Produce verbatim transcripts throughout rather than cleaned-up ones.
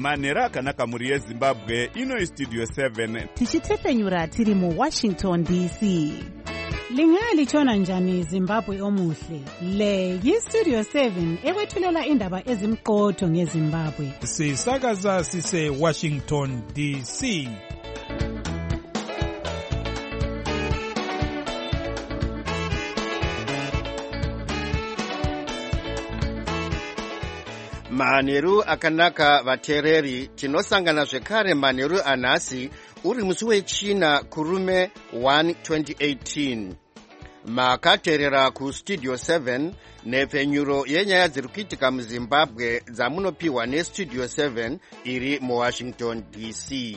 manhero akanaka mhuri yezimbabwe. Ino istudio seven tichitefenyura tiri mu Washington D C. Lingalitshona njani Zimbabwe omuhle? Le yistudio seven ekwethulela indaba ezimqotho ngeZimbabwe. Sisakaza sise Washington D C. Manheru akanaka vatereri, tinosangana zvekare manheru anhasi uri musi wechina kurume one twenty eighteen. Makaterera ku studio seven nepfenyuro yenyaya dziri kuitika muZimbabwe dzamunopiwa nestudio seven iri muWashington D C.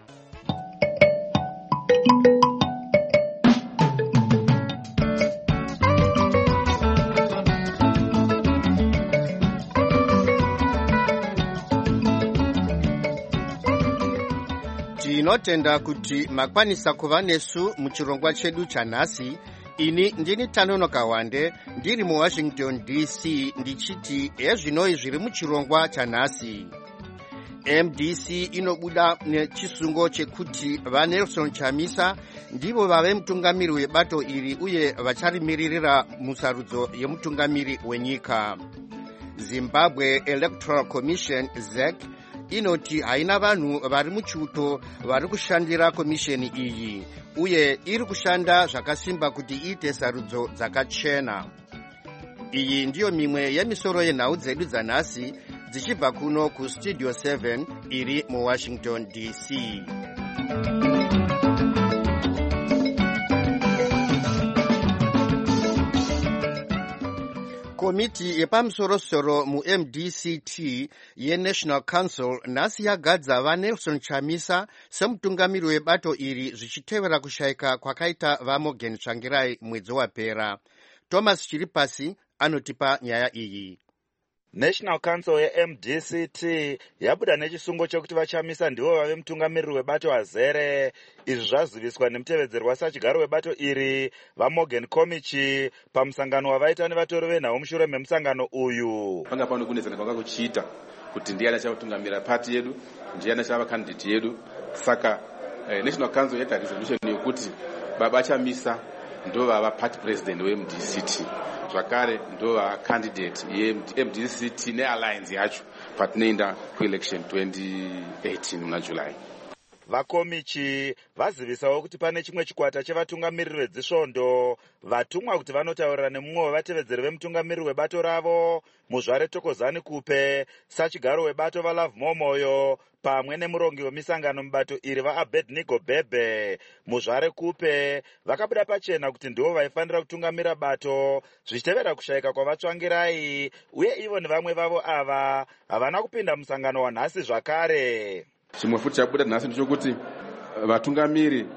Tinotenda kuti makwanisa kuva nesu muchirongwa chedu chanhasi. Ini ndini Tanonoka Wande ndiri mu Washington D C ndichiti ezvinoi zviri muchirongwa chanhasi. M D C inobuda nechisungo chekuti vaNelson Chamisa ndivo vave mutungamiri webato iri uye vacharimiririra musarudzo yemutungamiri wenyika. Zimbabwe Electoral Commission Z E C inoti haina vanhu vari muchuto vari kushandira komisheni iyi uye iri kushanda zvakasimba kuti iite sarudzo dzakachena. Iyi ndiyo mimwe yemisoro yenhau dzedu dzanhasi dzichibva kuno ku studio seven iri mu Washington D C. Komiti yepamusoro-soro mu M D C T yeNational Council nhasi yagadza vaNelson Chamisa semutungamiri webato iri zvichitevera kushayika kwakaita vaMorgan Tsvangirai mwedzi wapera. Thomas Chiripasi anotipa nyaya iyi. National Council ye-M D C T yabuda nechisungo chekuti vaChamisa ndivo vave mutungamiriri webato azere. Izvi zvaziviswa nemutevedzeri wasachigaro webato iri vaMorgan Komichi pamusangano wavaita nevatori venhau mushure memusangano uyu. Panga pano kunetsana kwanga kuchiita kuti ndiani achavatungamira pati yedu, ndiani achava candidate yedu. Saka eh, National Council yaita resolution yokuti baba Chamisa ndo vava party president we-M D C T. Zvakare ndo va candidate ye-M D C T ne-alliance yacho patinoenda ku-election twenty eighteen muna July. Vakomichi vazivisawo kuti pane chimwe chikwata chevatungamiriri vedzisvondo vatumwa kuti vanotaurira nemumwe wevatevedzeri vemutungamiriri webato ravo Muzvare Thokozani Kupe, sachigaro webato vaLove Momoyo pamwe nemurongi wemisangano mubato iri vaAbednego Bhebhe. Muzvare Kupe vakabuda pachena kuti ndivo vaifanira kutungamira bato zvichitevera kushayika kwavaTsvangirai uye ivo nevamwe vavo ava havana kupinda musangano wanhasi zvakare. Chimwe futi chabuda nhasi ndechekuti vatungamiri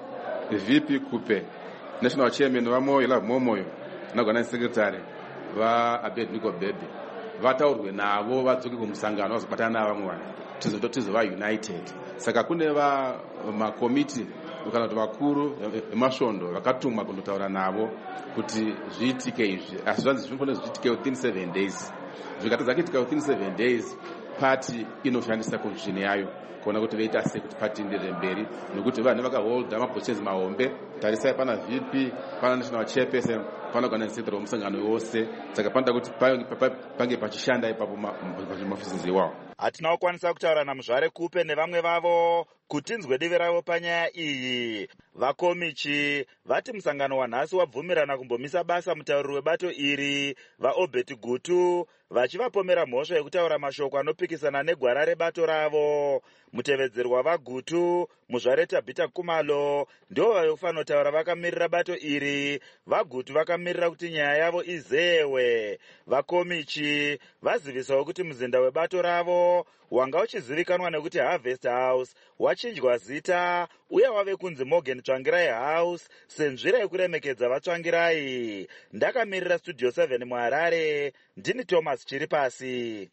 V P Kupe, National Chairman vaMoyo Love Momoyo naOrganizing Secretary vaAbednego Bhebhe vataurwe navo vadzoke kumusangano vazobatana navamwe vanhu tizova united. Saka kune va makomiti kana kuti vakuru vemasvondo vakatumwa kundotaura navo kuti zviitike izvi, asi zvanzi zvinofanira zviitike within seven days. Zvikatadza kuitika within seven days, party inoshandisa constitution yayo kuona kuti veita sei kuti party ienderere mberi, nekuti vanhu vakaholda mapositions mahombe. Tarisai pana V P, pana National Chairperson, pana Organizing Secretary womusangano wose. Saka panoda kuti pange pachishanda ipapo maoffices iwawo. Hatina kukwanisa kutaura naMuzvare Kupe nevamwe vavo kuti tinzwe divi ravo panyaya iyi. Vakomichi vati musangano wanhasi wabvumirana kumbomisa basa mutauriri webato iri vaObert Gutu vachivapomera mhosva yekutaura mashoko anopikisana negwara rebato ravo. Mutevedzeri wavaGutu Muzvare Tabita Kumalo ndivo vave kufanira kutaura vakamirira bato iri. VaGutu vakamirira kuti nyaya yavo izewe. Vakomichi vazivisawo kuti muzinda webato ravo wanga uchizivikanwa nekuti Harvest House wachinjwa zita uye wave kunzi Morgan Tsvangirai House senzira yekuremekedza vaTsvangirai. Ndakamirira studio seven muHarare, ndini Thomas Chiripasi.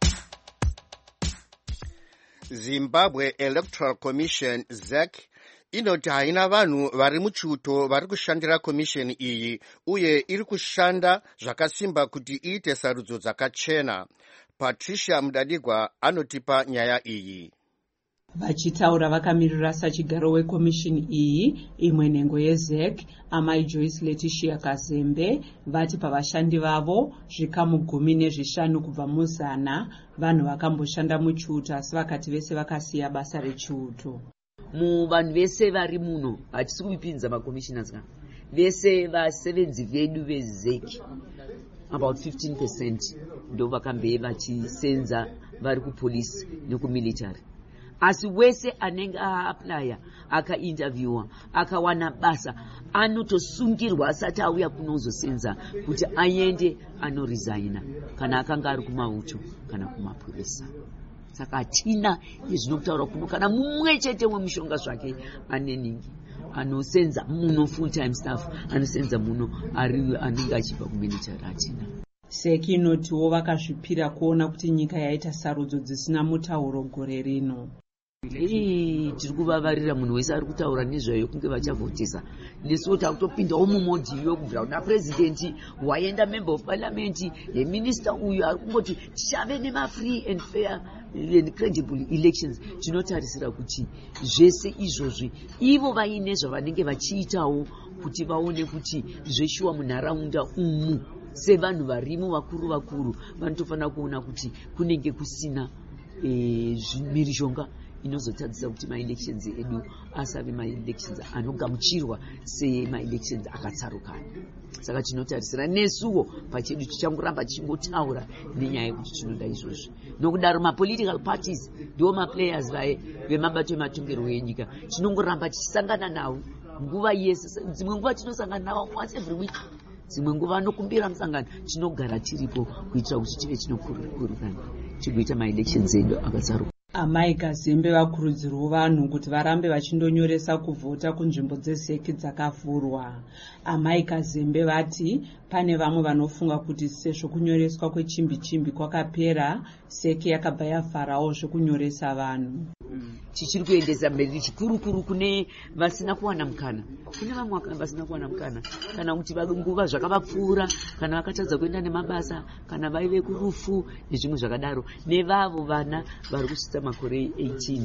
Zimbabwe Electoral Commission Z E C inoti haina vanhu vari muchiuto vari kushandira komisheni iyi uye iri kushanda zvakasimba kuti iite sarudzo dzakachena. Patricia Mudadigwa anotipa nyaya iyi. Vachitaura vakamirira sachigaro wekomishini iyi imwe nhengo yeZEC, amai Joyce Letitia Kazembe, vati pavashandi vavo zvikamu gumi nezvishanu kubva muzana vanhu vakamboshanda muchiuto asi vakati vese vakasiya basa rechiuto. Muvanhu vese vari muno hatisi kuipinza makommissioners kana vese vasevenzi vedu veZEC about fifteen percent ndo vakambe vachisenza vari kupolisi nekumilitary. Asi wese anenge aaplya akainterviewa akawana basa anotosungirwa asati auya kunozosenza kuti aende anoresigna kana akanga ari kumauto kana kumapurisa. Saka hatina izvinokutaura kuno kana mumwe chete wemushonga zvake aneningi anosenza muno full time staff anosenza muno ari anenge achibva kumilitary hatina. ZEC inotiwo vakazvipira kuona kuti nyika yaita sarudzo dzisina mutauro gore rino. Hey, tiri kuvavarira munhu wese ari kutaura nezvayo kunge vachavhotesa. Nesuwo takutopindawo mumodhi yokubvira kuna president waenda member of parliament yeminista uyu ari kungoti tichave nema-free and fair and credible elections. Tinotarisira kuti zvese izvozvi ivo vaine zvavanenge vachiitawo kuti vaone kuti zveshuwa munharaunda umu sevanhu varimo vakuru vakuru vanotofanira kuona kuti kunenge kusina e, mhirizhonga inozotadzisa kuti ma-elections edu asave ma-elections anogamuchirwa sema-elections akatsarukana. Saka tinotarisira nesuwo pachedu tichangoramba tichingotaura nenyaya yekuti tinoda izvozvi. Nokudaro ma-political parties ndiwo ma-players vemabato ematongerwo enyika tinongoramba tichisangana navo nguva yese. Dzimwe nguva tinosangana navo once every week, dzimwe nguva anokumbira musangano tinogara tiripo kuitira kuti tive tinokurukana tigoita ma-elections edu akatsaruka. Amai Kazembe vakurudzirwa vanhu kuti varambe vachindonyoresa kuvhota kunzvimbo dzeZEC dzakavhurwa. Amai Kazembe vati pane vamwe vanofunga kuti sezvo kunyoreswa kwechimbi chimbi kwakapera ZEC yakabva yavharawo zvekunyoresa vanhu. Tichiri kuendesa mberi chikuru-kuru kune vasina kuwana mukana. Kune vamwe vasina kuwana mukana kana kuti nguva zvakavapfuura kana vakatadza kuenda nemabasa kana vaive kurufu nezvimwe zvakadaro. Nevavo vana vari kusvitsa makore eighteen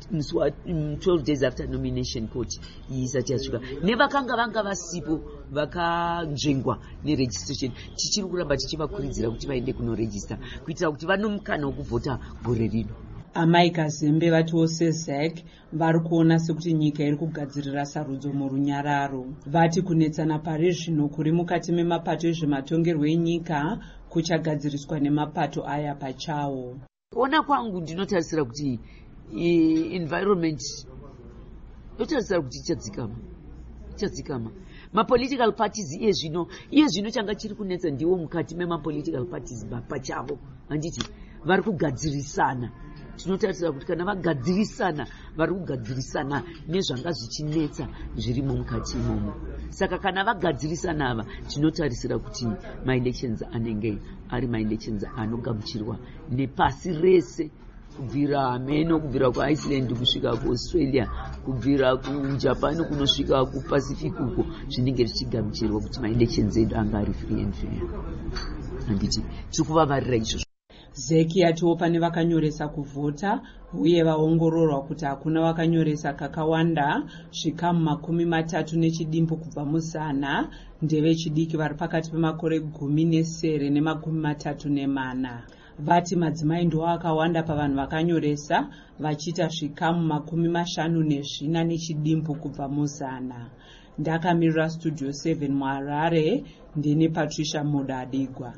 twelve days after nomination court isati yasvika nevakanga vanga vasipo vakanzvengwa neregistration. Tichiri kuramba tichivakurudzira kuti vaende kunoregista kuitira kuti vanomukana wokuvhota gore rino. Amai Kazembe vatiwo seZEC vari kuona sekuti nyika iri kugadzirira sarudzo murunyararo. Vati kunetsana pari zvino kuri mukati memapato ezvematongerwo enyika kuchagadziriswa nemapato aya pachawo. Kuona kwangu ndinotarisira kuti environment yotarisira kuti ichadzikama ichadzikama. Ma-political parties iye zvino iye zvino changa chiri kunetsa ndiwo mukati mema-political parties pachavo handiti vari kugadzirisana. Tinotarisira kuti kana vagadzirisana vari kugadzirisana nezvanga zvichinetsa zvirimo mukati imomo. Saka kana vagadzirisana ava tinotarisira kuti ma-elections anenge ari ma-elections anogamuchirwa nepasi rese kubvira Meno kubvira kuIceland kusvika kuAustralia kubvira kuJapan kunosvika kuPacific uko zvinenge zvichigamuchirwa kuti ma-elections edu anga ari free and fair. Handiti tiri kuvavarira izvozvo. ZEC yatiwo pane vakanyoresa kuvhota uye vaongororwa kuti hakuna vakanyoresa kakawanda zvikamu makumi matatu nechidimbu kubva muzana ndevechidiki vari pakati pemakore gumi nesere nemakumi matatu nemana. Vati madzimai ndiwo akawanda pavanhu vakanyoresa vachiita zvikamu makumi mashanu nezvina nechidimbu kubva muzana. Ndakamirira studio seven muHarare ndini Patricia Mudadigwa.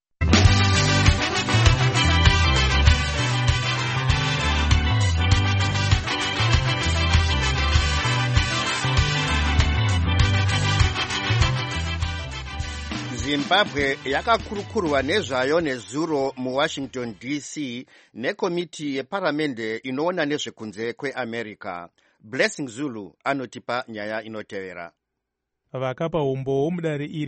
Zimbabwe yakakurukurwa nezvayo nezuro muWashington D C nekomiti yeparamende inoona nezvekunze kweAmerica. Blessing Zulu anotipa nyaya inotevera. Vakapa umbo mudare iri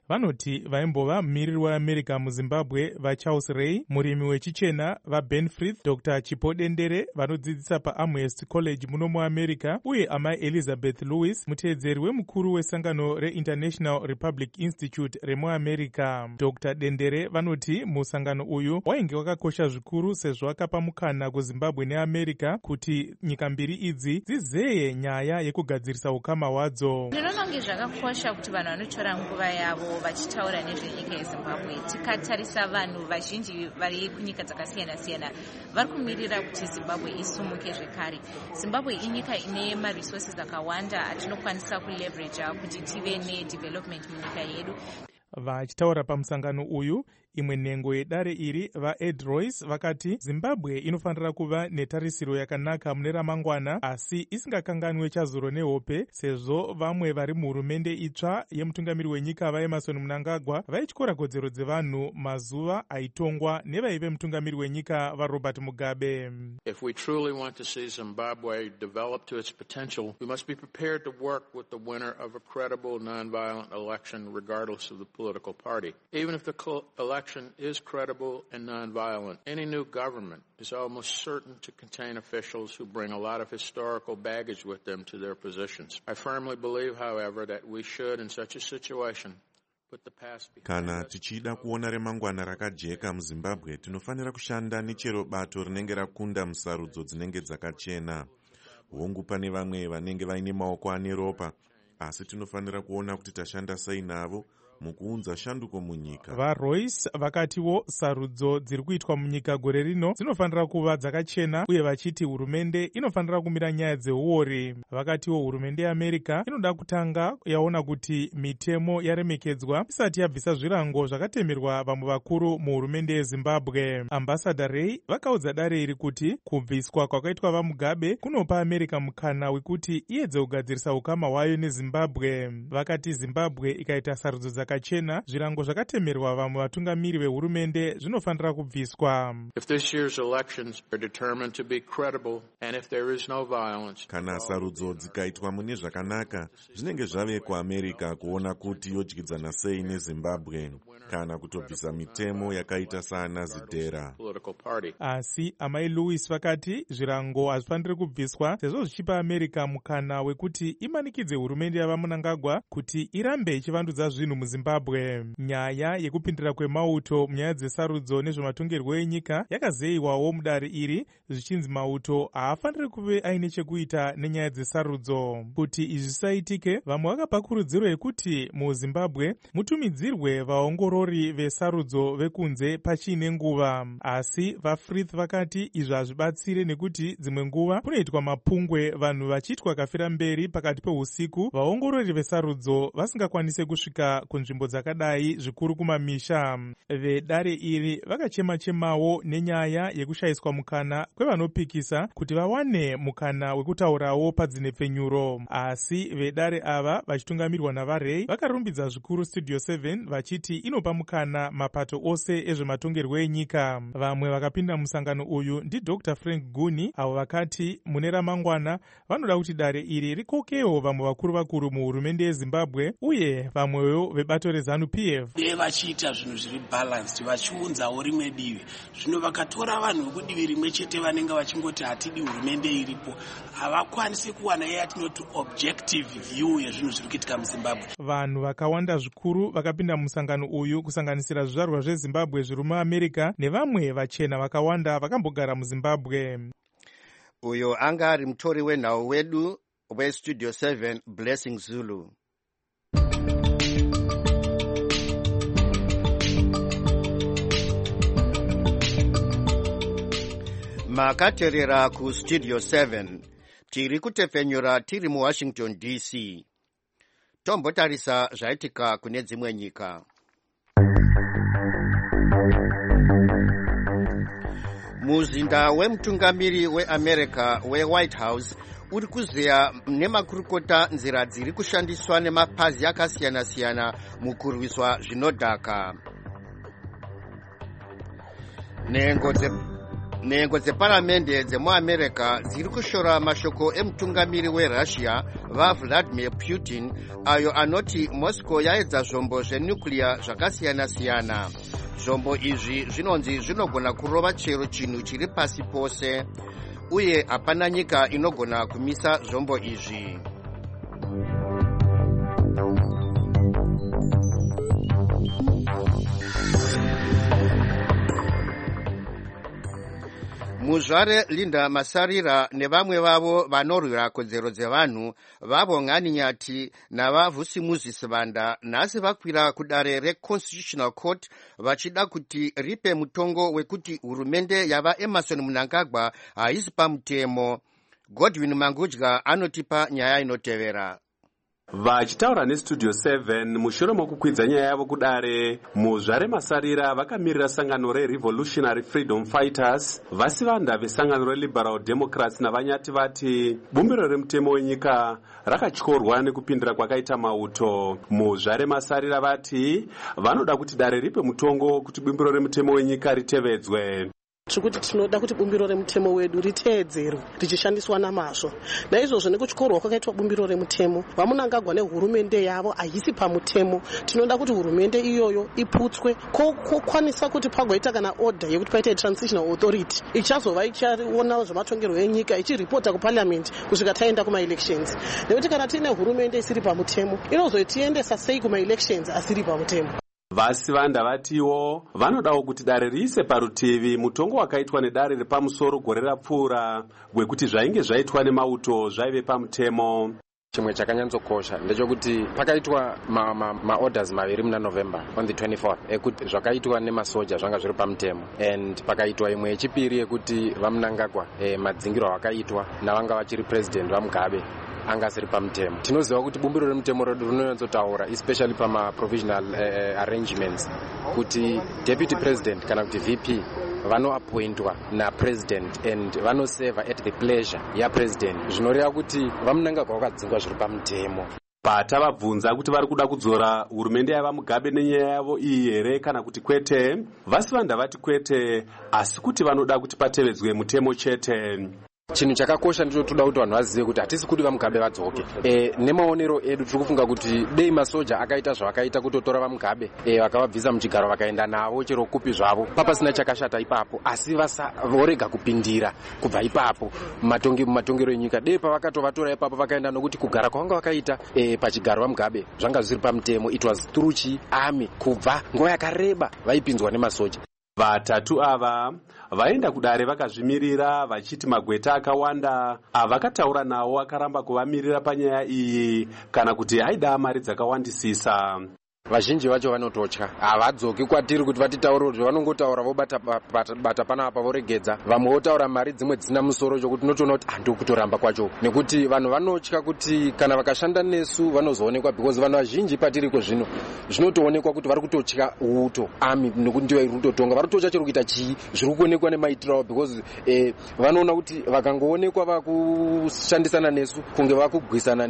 vanoti vaimbova mumiriri weamerica muzimbabwe vaCharles Ray, murimi wechichena vaBen Frith, Dr Chipo Dendere vanodzidzisa paAmherst College muno muamerica, uye amai Elizabeth Lewis, muteedzeri wemukuru wesangano reInternational Republic Institute remuamerica. Dr Dendere vanoti musangano uyu wainge wakakosha zvikuru sezvo wakapa mukana kuzimbabwe neamerica kuti nyika mbiri idzi dzizeye nyaya yekugadzirisa ukama hwadzo. Ndinoona kunge zvakakosha kuti vanhu vanotora nguva yavo vachitaura nezvenyika yezimbabwe. Tikatarisa vanhu vazhinji vari kunyika dzakasiyana siyana vari kumirira kuti zimbabwe isumuke zvekare. Zimbabwe inyika ine maresources akawanda atinokwanisa kuleverage kuti tive nedevelopment munyika yedu. Vachitaura pamusangano uyu, imwe nhengo yedare iri vaEd Royce vakati Zimbabwe inofanira kuva netarisiro yakanaka mune ramangwana, asi isingakanganwe chazuro nehope, sezvo vamwe vari muhurumende itsva yemutungamiri wenyika vaEmmerson Mnangagwa vaityora kodzero dzevanhu mazuva aitongwa nevaive mutungamiri wenyika vaRobert Mugabe. If we truly want to see Zimbabwe develop to its potential, we must be prepared to work with the winner of a credible non-violent election regardless of the political party. Even if the election is credible and non-violent, any new government is almost certain to contain officials who bring a lot of historical baggage with them to their positions. I firmly believe, however, that we should, in such a situation, put the past behind us. Kana tichida kuona remangwana rakajeka muZimbabwe, tinofanira kushanda nechero bato rinenge rakunda musarudzo dzinenge dzakachena. Hongu pane vamwe vanenge vaine maoko ane ropa, asi tinofanira kuona kuti tashanda sei navo mukuunza shanduko munyika. VaRoyce vakatiwo sarudzo dziri kuitwa munyika gore rino dzinofanira kuva dzakachena, uye vachiti hurumende inofanira kumira nyaya dzeuori. Vakatiwo hurumende yeAmerica inoda kutanga yaona kuti mitemo yaremekedzwa isati yabvisa zvirango zvakatemerwa vamwe vakuru muhurumende yeZimbabwe. Ambassador Ray vakaudza dare iri kuti kubviswa kwakaitwa vaMugabe kunopa America mukana wekuti iedze kugadzirisa ukama hwayo neZimbabwe. Vakati Zimbabwe ikaita sarudzo dzaka chena, zvirango zvakatemerwa vamwe vatungamiri vehurumende zvinofanira kubviswa. If this year's elections are determined to be credible and if there is no violence, kana sarudzo dzikaitwa mune zvakanaka, zvinenge zvave kuAmerica kuona kuti yodyidzana sei neZimbabwe kana kutobvisa mitemo yakaita saana Zidera. Asi amai Lewis vakati zvirango hazvifaniri kubviswa sezvo zvichipa America mukana wekuti imanikidze hurumende yavaMnangagwa kuti irambe ichivandudza zvinhu muZimbabwe. Nyaya yekupindira kwemauto munyaya dzesarudzo nezvematongerwo enyika yakazeyiwawo mudare iri, zvichinzi mauto haafaniri kuve aine chekuita nenyaya dzesarudzo. Kuti izvi zvisaitike, vamwe vakapa kurudziro yekuti muZimbabwe mutumidzirwe vaongorori vesarudzo vekunze pachiine nguva. Asi vaFrith vakati izvi hazvibatsire nekuti dzimwe nguva kunoitwa mapungwe, vanhu vachiitwa kafira mberi pakati peusiku, vaongorori vesarudzo vasingakwanise kusvika kunzvimbo dzakadai, zvikuru kumamisha. Vedare iri vakachema-chemawo nenyaya yekushayiswa mukana kwevanopikisa kuti vawane mukana wekutaurawo padzinepfenyuro. Asi vedare ava vachitungamirirwa navaRay vakarumbidza zvikuru Studio seven vachiti inopa mukana mapato ose ezvematongerwo enyika. Vamwe vakapinda musangano uyu ndiDr Frank Guni, avo vakati mune ramangwana vanoda kuti dare iri rikokewo vamwe vakuru vakuru muhurumende yeZimbabwe uye vamwewo vebato reZanu P F. Dei vachiita zvinhu zviri balanced, vachiunzawo rimwe divi. Zvino vakatora vanhu vekudivi rimwe chete vanenge vachingoti hatidi hurumende iripo, havakwanisi kuwana yatinoti objective view yezvinhu zviri kuitika muZimbabwe. Vanhu vakawanda zvikuru vakapinda musangano uyu kusanganisira zvizvarwa zveZimbabwe zviri muAmerica nevamwe vachena vakawanda vakambogara muZimbabwe. Uyo anga ari mutori wenhau wedu weStudio seven Blessing Zulu. Makaterera ku Studio seven, tiri kutefenyura tiri mu Washington D C. Tombotarisa zvaitika kune dzimwe nyika. Muzinda wemutungamiri weAmerica weWhite House uri kuzeya nemakurukota nzira dziri kushandiswa nemapazi akasiyana-siyana mukurwiswa zvinodhaka. Nhengo dze nhengo dzeparamende dzemuamerica dziri kushora mashoko emutungamiri werussia vaVladimir Putin ayo anoti Moscow yaedza zvombo zvenuclear zvakasiyana-siyana. Zvombo izvi zvinonzi zvinogona kurova chero chinhu chiri pasi pose uye hapana nyika inogona kumisa zvombo izvi. Muzvare Linda Masarira nevamwe vavo vanorwira kodzero dzevanhu vavo Ng'ani Nyati navaVusimuzi Vanda nhasi vakwira kudare reConstitutional Court vachida kuti ripe mutongo wekuti hurumende yava Emmerson Mnangagwa haisi pamutemo. Godwin Mangudya anotipa nyaya inotevera. Vachitaura neStudio seven mushure mokukwidza nyaya yavo kudare, Muzvare Masarira vakamirira sangano reRevolutionary Freedom Fighters, Vasivanda vesangano reLiberal Democrats naVanyati vati bumbiro remutemo wenyika rakatyorwa nekupindira kwakaita mauto. Muzvare Masarira vati vanoda kuti dare ripe mutongo kuti bumbiro remutemo wenyika ritevedzwe. Zvekuti tinoda kuti bumbiro remutemo wedu riteedzerwe richishandiswa namazvo. Naizvozvo nekuchikorwa kwakaitwa bumbiro remutemo, vaMnangagwa nehurumende yavo haisi pamutemo. Tinoda kuti hurumende iyoyo iputswe kokwanisa kuti pagoita kana order yekuti paite transitional authority ichazova ichiona zvematongerwo enyika ichiripota kuparliament kusvika taenda kuma-elections. Nekuti kana tiine hurumende isiri pamutemo inozotiendesa sei kuma-elections asiri pamutemo. Vasivanda vatiwo vanodawo kuti dare riise parutivi mutongo wakaitwa nedare repamusoro gore rapfuura wekuti zvainge zvaitwa nemauto zvaive pamutemo. Chimwe chakanyatsokosha ndechekuti pakaitwa maorders ma, ma maviri muna November on the twenty-fourth ekuti zvakaitwa nemasoja zvanga zviri pamutemo, and pakaitwa imwe yechipiri yekuti vaMnangagwa eh, madzingiro akaitwa navanga vachiri president vaMugabe anga asiri pamutemo. Tinoziva kuti bumbiro remutemo redu rinonyatsotaura especially pama provisional uh, arrangements kuti deputy president kana kuti V P vanoappointwa na president and vanoseva at the pleasure ya president, zvinoreva kuti vaMnangagwa vakadzingwa zviri pamutemo. Patavabvunza kuti vari kuda kudzora hurumende yavaMugabe nenyaya yavo iyi here kana kuti kwete, Vasivanda vati kwete, asi kuti vanoda kuti patevedzwe mutemo chete. Chinhu chakakosha ndicho toda kuti vanhu vazive kuti hatisi kuti vaMugabe vadzoke. E, nemaonero edu tiri kufunga kuti dei masoja akaita zvavakaita kutotora vaMugabe e, vakavabvisa muchigaro vakaenda navo chero kupi zvavo, papasina chakashata ipapo, asi vorega kupindira kubva ipapo mumatongero enyika. Dei pavakatovatora ipapo vakaenda nokuti kugara kwavanga vakaita e, pachigaro vaMugabe zvanga zviri pamutemo. It was through chi army kubva nguva yakareba vaipinzwa nemasoja. Vatatu ava vaenda kudare vakazvimirira vachiti magweta akawanda avakataura nawo akaramba kuvamirira panyaya iyi kana kuti aida mari dzakawandisisa. Vazhinji vacho vanototya, havadzoki kwatiri kuti vatitaurire zvavanongotaura vobata bata panapa voregedza. Vamwe votaura mari dzimwe dzisina musoro chokuti tinotoona kuti handiri kutoramba kwacho, nekuti vanhu vanotya kuti kana vakashanda nesu vanozoonekwa, because vanhu vazhinji patiriko zvino zvinotoonekwa kuti vari kutotya uto army nekuti ndiyo iri kutotonga, vari kutotya chero kuita chii zviri kuonekwa nemaitiro avo, because eh, vanoona kuti vakangoonekwa vakushandisana nesu kunge vakugwisana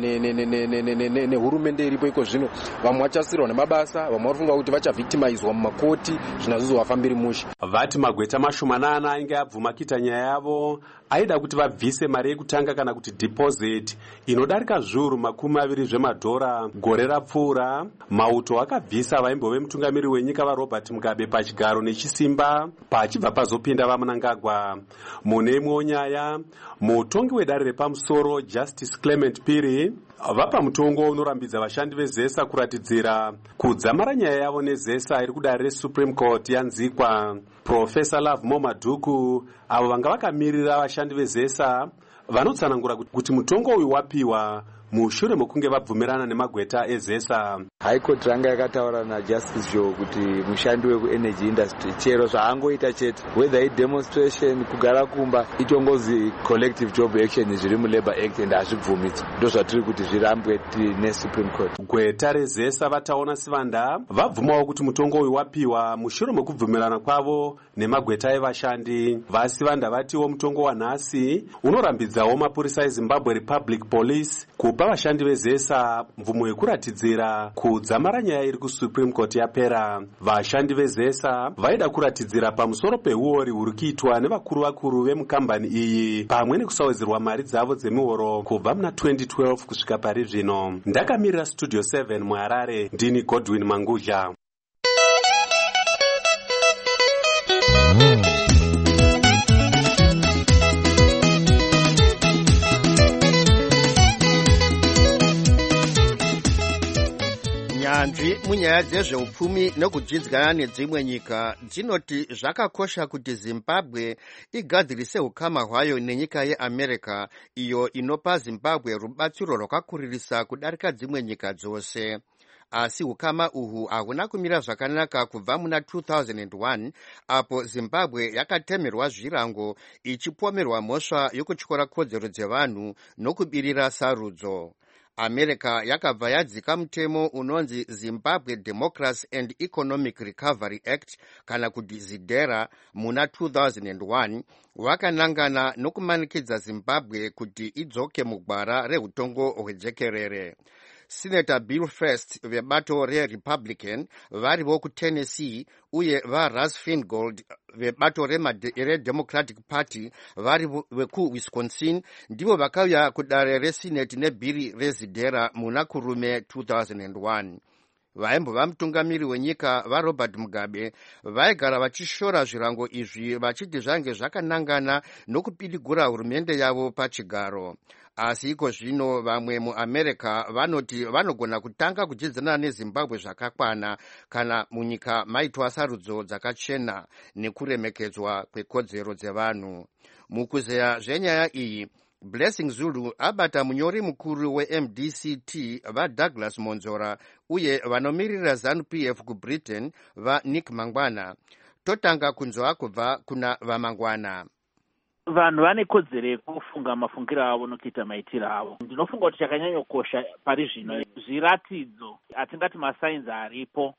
nehurumende iripo iko zvino, vamwe vachasirwa nemabasa, vamwe vafunga kuti vachavhictimizwa mumakoti, zvina zvizovafambiri mushe. Vati magweta mashomanana ainge abvuma kuita nyaya yavo aida kuti vabvise mari yekutanga kana kuti deposit inodarika zviuru makumi maviri zvemadhora gore rapfuura. Mauto akabvisa vaimbove mutungamiri wenyika vaRobert Mugabe pachigaro nechisimba pachibva pazopinda vaMnangagwa. Mune imwewo nyaya, mutongi wedare repamusoro Justice Clement Piri vapa mutongo unorambidza vashandi vezesa kuratidzira kudzamara nyaya yavo nezesa iri kudare reSupreme Court yanzikwa. Professor Love Momaduku avo vanga vakamirira vashandi vezesa vanotsanangura kuti mutongo uyu wapiwa mushure mokunge vabvumirana nemagweta ezesa. High Court ranga yakataura naJustice Joe kuti mushandi wekuenergy industry chero zvaangoita chete, whether demonstration kugara kumba itongozi collective job action zviri muLabour Act and hazvibvumidzwi. Ndozvatiri kuti zvirambwe neSupreme Court. Gweta rezesa vataona Sivanda vabvumawo kuti mutongo uyu wapiwa mushure mokubvumirana kwavo nemagweta evashandi. Vasivanda vatiwo mutongo wanhasi unorambidzawo mapurisa eZimbabwe Republic Police kupa kupa vashandi vezesa mvumo yekuratidzira kudzamara nyaya iri kusupreme court yapera. Vashandi vezesa vaida kuratidzira pamusoro peuori huri kuitwa nevakuru vakuru vemukambani iyi pamwe nekusawedzerwa mari dzavo dzemihoro kubva muna twenty twelve kusvika pari zvino. Ndakamirira studio seven muharare, ndini Godwin Manguzha. nyanzvi munyaya dzezveupfumi nekudzidzikana nedzimwe nyika dzinoti zvakakosha kuti Zimbabwe igadzirise ukama hwayo nenyika yeAmerica, iyo inopa Zimbabwe rubatsiro rwakakuririsa kudarika dzimwe nyika dzose. Asi ukama uhu hahuna kumira zvakanaka kubva muna two thousand one apo Zimbabwe yakatemerwa zvirango ichipomerwa mhosva yokutyora kodzero dzevanhu nokubirira sarudzo. America yakabva yadzika mutemo unonzi Zimbabwe Democracy and Economic Recovery Act kana kuti ZIDERA muna two thousand one, wakanangana nokumanikidza Zimbabwe kuti idzoke mugwara reutongo hwejekerere. Senator Bill Frist vebato re-Republican varivo kuTennessee uye vaRuss Feingold vebato re-Democratic Party vari vekuWisconsin ndivo vakauya kudare reSenate nebhiri rezidera muna kurume two thousand one. Vaimbova mutungamiri wenyika vaRobert Mugabe vaigara vachishora zvirango izvi vachiti zvange zvakanangana nokupidigura hurumende yavo pachigaro. Asi iko zvino vamwe muAmerica vanoti vanogona kutanga kudzidzana neZimbabwe zvakakwana kana munyika maitwa sarudzo dzakachena nekuremekedzwa kwekodzero dzevanhu. Mukuzeya zvenyaya iyi, Blessing Zulu abata munyori mukuru we-M D C T vaDouglas Monzora uye vanomirira ZANU P F kuBritain vaNick Mangwana. Totanga kunzwa kubva kuna vaMangwana. Vanhu vane kodzero yekufunga mafungiro avo nokuita maitiro avo. Ndinofunga kuti chakanyanyokosha pari zvino zviratidzo, atingati masainzi aripo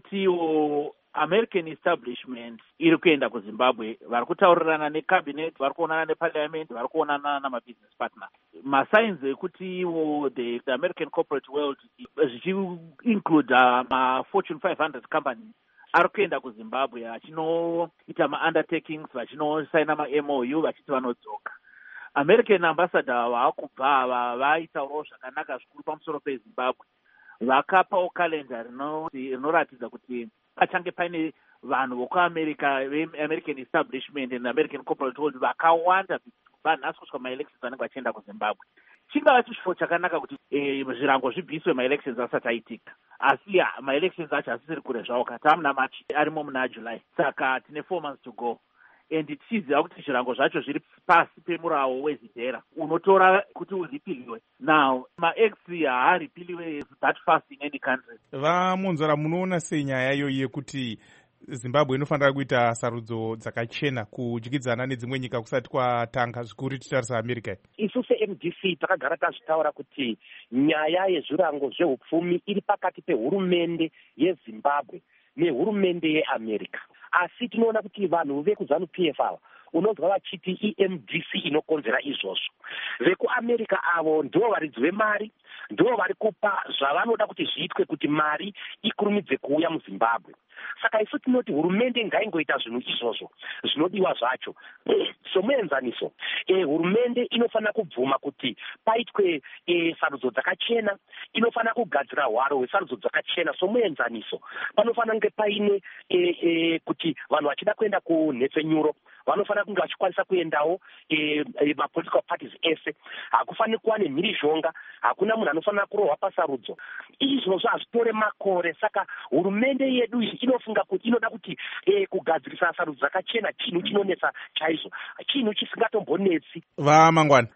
ekutiwo American establishment iri kuenda kuZimbabwe, vari kutaurirana necabinet, vari kuonana neparliament, vari kuonana namabusiness partners. Masainzi ekutiwo the, the American corporate world zvichi-include uh, ma-Fortune five hundred companies ari kuenda kuZimbabwe achinoita ma-undertakings, vachinosaina ma-M O U vachiti vanodzoka. American ambassador vaakubva vaitaurawo zvakanaka zvikuru pamusoro peZimbabwe. Vakapawo kalenda rinoratidza kuti pachange paine vanhu vokuamerica ve-American establishment and American corporate world vakawanda vanhasi kusvika ma-elections vanenge vachienda kuZimbabwe. Chingava chishifo chakanaka kuti eh, zvirango zvibviswe ma-elections asati aitika. Asi ya ma-elections acho asisiri kure zvawo kati amuna March arimo muna July. Saka tine four months to go. And tichiziva kuti zvirango zvacho zviri pasi pemurawo wezidera unotora kuti uripiliwe. Now ma-ex haaripiliwe that fast in any country. VaMonzora, munoona sei nyaya iyo yekuti Zimbabwe inofanira kuita sarudzo dzakachena kudyidzana nedzimwe nyika kusati kwatanga zvikuru tichitarisa America? Isu se-M D C takagara tazvitaura kuti nyaya yezvirango zveupfumi iri pakati pehurumende yeZimbabwe nehurumende yeAmerica. Asi tinoona kuti vanhu vekuZANU P F ava unonzwa vachiti E M D C inokonzera izvozvo. VekuAmerica avo ndivo varidzi vemari, ndivo vari kupa zvavanoda kuti zviitwe kuti mari ikurumidze kuuya muZimbabwe. Saka isu tinoti hurumende ngaingoita zvinhu izvozvo zvinodiwa zvacho. Somuenzaniso, eh, hurumende inofanira kubvuma kuti paitwe eh, sarudzo dzakachena, inofanira kugadzira hwaro hwesarudzo dzakachena. Somuenzaniso, panofanira kunge paine eh, eh, kuti vanhu vachida kuenda kunhepfenyuro vanofanira kunge vachikwanisa kuendawo eh, eh, mapolitical parties ese. Hakufaniri kuva nemhirizhonga, hakuna munhu anofanira kurohwa pasarudzo. Izvozvo hazvitore makore. Saka hurumende yedu inofunga kuti inoda kuti eh, kugadzirisa sarudzo dzakachena chinhu chinonetsa chaizvo, chinhu chisingatombonetsi. VaMangwana.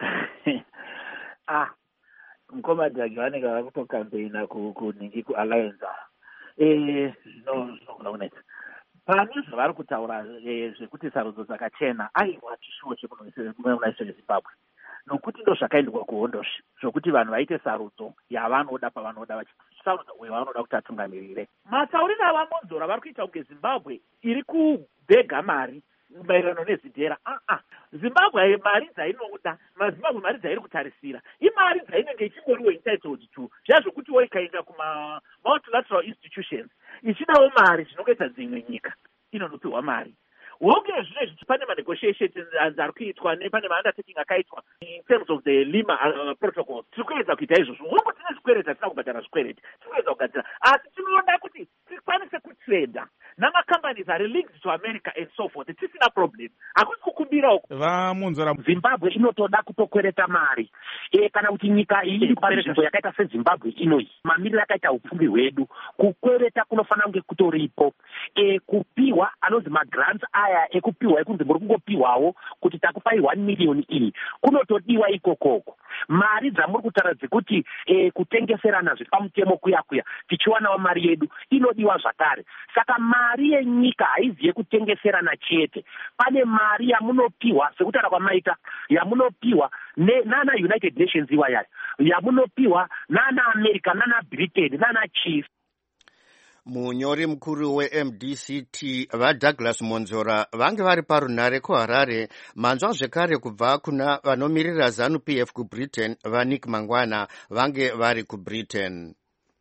ah mukomadhagi vanenge vari kutokampeina kunhingi kualliance eh zvino zvinogona kunetsa pane zvavari kutaura zvekuti sarudzo dzakachena aiwa chishuwo chemunoisa cheZimbabwe, nokuti ndo zvakaendwa kuhondozve zvokuti vanhu vaite sarudzo yavanoda pavanoda vachisarudzo uyo vanoda kuti atungamirire. Matauriro avaMonzora vari kuita kunge Zimbabwe iri kubhega mari maererano nezidhera aa zimbabwe mari dzainoda mazimbabwe mari dzairi kutarisira imari dzainenge ichingoriwo entitled to zviya zvokutiwo ikaenda kumamultilateral institutions ichidawo mari zvinongoita dzimwe nyika inonopiwa mari wonge zvinezvi pane manegotiations ari kuitwa nepane maundertaking akaitwa in terms of the Lima uh, protocols tiri kuedza kuita izvozvo wongo tine zvikwereti hatina kubhadhara zvikwereti tiri kuedza kugadzira asi tinoda kuti tikwanise kutreda namacompanies ari linked to America and so forth tisina problem hakusi kukumbira uku vamunzora Zimbabwe inotoda kutokwereta mari e, kana kuti nyika iyi iri panzvimbo yakaita seZimbabwe inoi mamiriro akaita upfumi hwedu kukwereta kunofanira kunge kutoripo e, kupiwa anonzi magrants aya ekupiwa ekunzi muri kungopiwawo kuti takupai one million iyi kunotodiwa ikokoko mari dzamuri kutaura dzekuti e, kutengeserana zvepamutemo kuya kuya tichiwanawo mari yedu inodiwa zvakare saka mari yenyika haizi yekutengeserana chete pane mari yamunopiwa sekutaura kwamaita yamunopiwa nana United Nations iwayaya yamunopiwa nana America nana Britain nana Chief. Munyori mukuru we-M D C T vaDouglas Monzora vange vari parunhare kuHarare manzwa zvekare kubva kuna vanomirira ZANU P F kuBritain vaNick Mangwana vange vari kuBritain.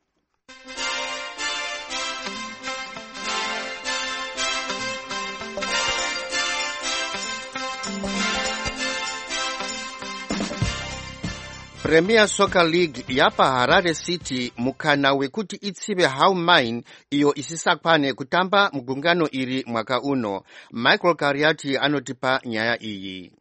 Premier Soccer League yapa Harare City mukana wekuti itsive How Mine iyo isisakwane kutamba mugungano iri mwaka uno. Michael Kariati anotipa nyaya iyi.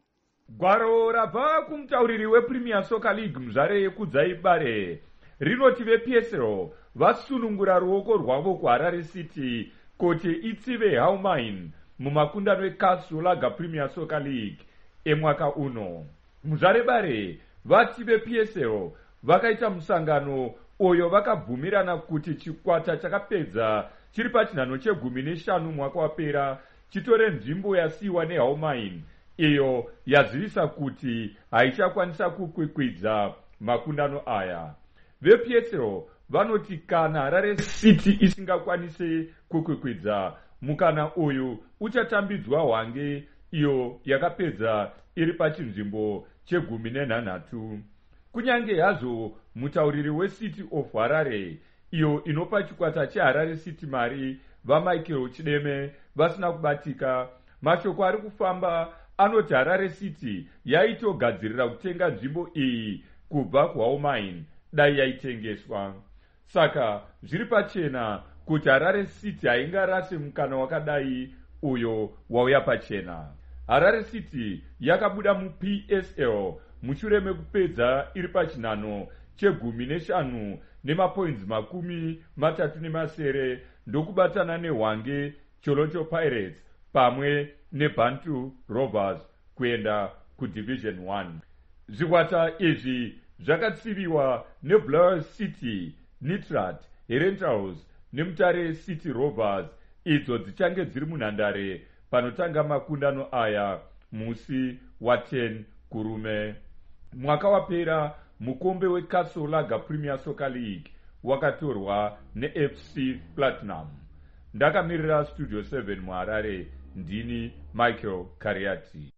Gwaro rabva kumutauriri wePremier Soccer League muzvare yekudzaibare rinoti veP S L vasunungura ruoko rwavo kuHarare City kuti itsive How Mine mumakundano eCastle Lager Premier Soccer League emwaka uno. Muzvare bare vati veP S L vakaita musangano oyo vakabvumirana kuti chikwata chakapedza chiri pachinhano chegumi neshanu mwaka wapera chitore nzvimbo yasiyiwa neHow Mine iyo yazivisa kuti haichakwanisa kukwikwidza makundano aya. veP S L vanoti kana Harare City isingakwanise kukwikwidza mukana uyu uchatambidzwa hwange iyo yakapedza iri pachinzvimbo chegumi nenhanhatu. Kunyange hazvo mutauriri weCity of Harare iyo inopa chikwata cheHarare City mari vaMichael Chideme vasina kubatika, mashoko ari kufamba anoti Harare City yaitogadzirira kutenga nzvimbo iyi kubva kuHow Mine dai yaitengeswa. Saka zviri pachena kuti Harare City haingarase mukana wakadai uyo wauya pachena. Harare City yakabuda muP S L mushure mekupedza iri pachinhano chegumi neshanu nemapoints makumi matatu nemasere ndokubatana nehwange Cholocho Pirates pamwe neBantu Rovers kuenda kuDivision one. Zvikwata izvi zvakatsiviwa neBlair City, Nitrat, Rentals neMutare City Rovers idzo dzichange dziri munhandare panotanga makundano aya musi wa ten kurume. Mwaka wapera mukombe weCastle Lager Premier Soccer League wakatorwa neF C Platinum. Ndakamirira Studio seven muHarare ndini Michael Kariati.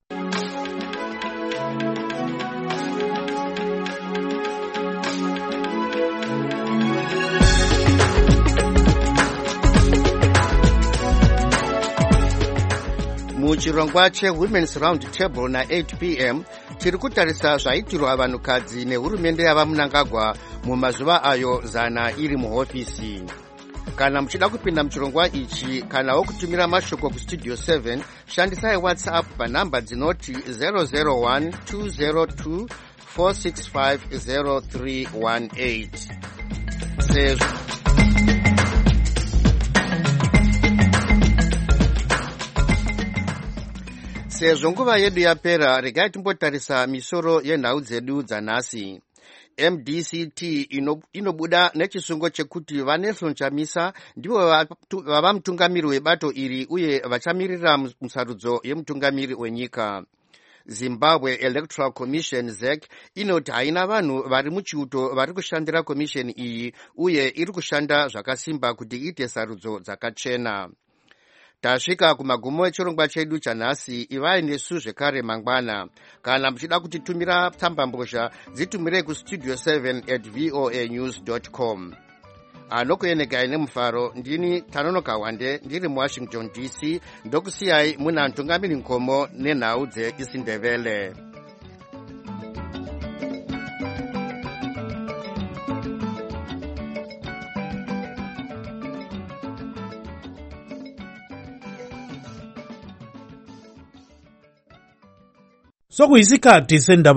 Muchirongwa cheWomen's Round Table na eight p m tiri kutarisa zvaitirwa vanhukadzi nehurumende yavaMnangagwa mumazuva ayo zana iri muhofisi. Kana muchida kupinda muchirongwa ichi kanawo kutumira mashoko kustudio seven shandisai WhatsApp panhamba dzinoti zero zero one two zero two four six five zero three one eight. Sezvo nguva yedu yapera, regai timbotarisa misoro yenhau dzedu dzanhasi. M D C T inobuda nechisungo chekuti vaNelson Chamisa ndivo vava mutungamiri webato iri uye vachamirira musarudzo yemutungamiri wenyika. Zimbabwe Electoral Commission Z E C inoti haina vanhu vari muchiuto vari kushandira komisheni iyi uye iri kushanda zvakasimba kuti iite sarudzo dzakachena. tasvika kumagumo echirongwa chedu chanhasi. ivai nesu zvekare mangwana. Kana muchida kutitumira tsambambozha dzitumirei kustudio seven at voa news dot com. Anokuenegai nemufaro ndini Tanonoka Wande ndiri muWashington D C ndokusiyai muna Ntungamiri Nkomo nenhau dzeIsindebele. Sokuyisikhathi sendaba